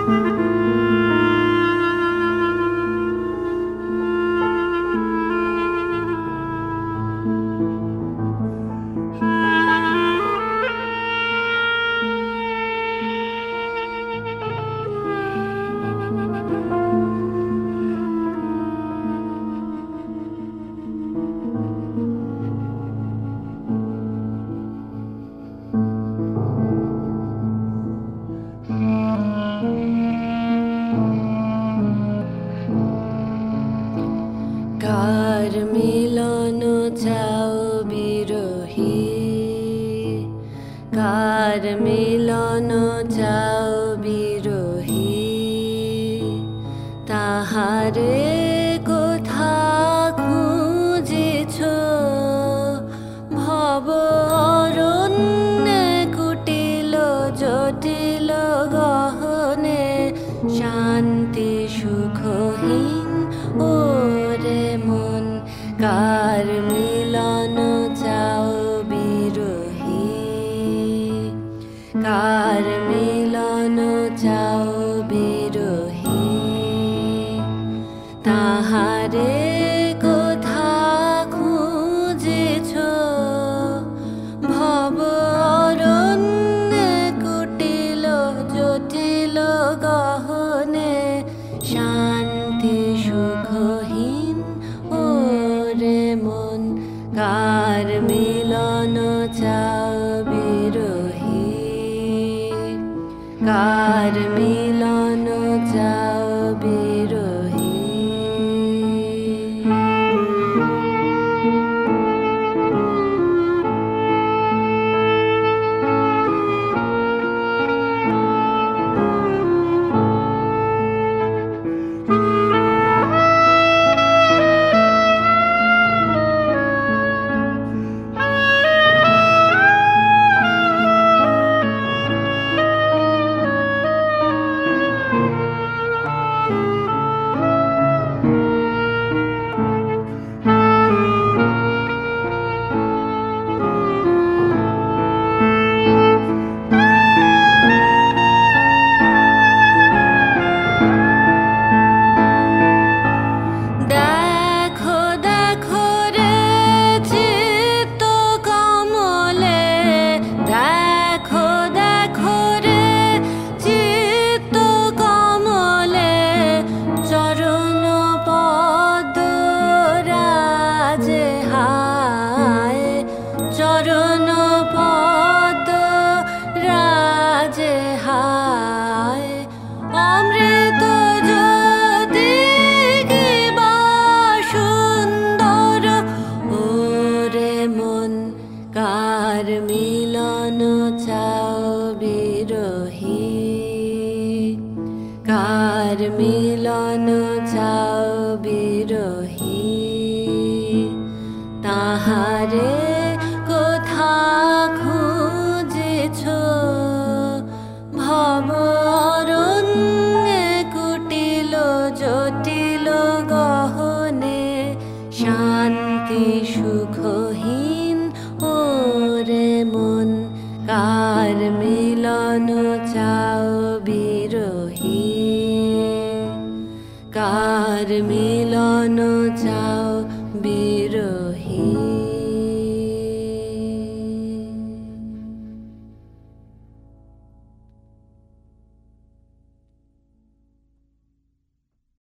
কার মিলন চাও বিরহী, কার মিলন চাও বিরহী, তাহারে কোথা খুঁজেছ ভব অরণ্যে কুটিল জটিল গহনে, শান্তি সুখহীন ওরে মন। কার মিলন চাও বিরহী, কার মিলন চাও বিরহী, তাহারে কোথা খুঁজেছ ভব অরণ্যে কুটিল জটিল গহনে, শান্তি সুখহীন ওরে মন। কার মিলন চাও বিরহী, কার মিলন চাও বিরহী। চরণ পদ রাজে হায়, অমৃত জ্যোতি কিবা সুন্দর ওরে মন। কার মিলন চাও বিরহী, কার মিলন চাও বিরহী, তাহারে কোথা খুঁজেছ ভব অরণ্যে কুটিল জটিল গহনে, শান্তি সুখহীন ওরে মন। কার মিলন চাও বিরহী, কার মিলন চাও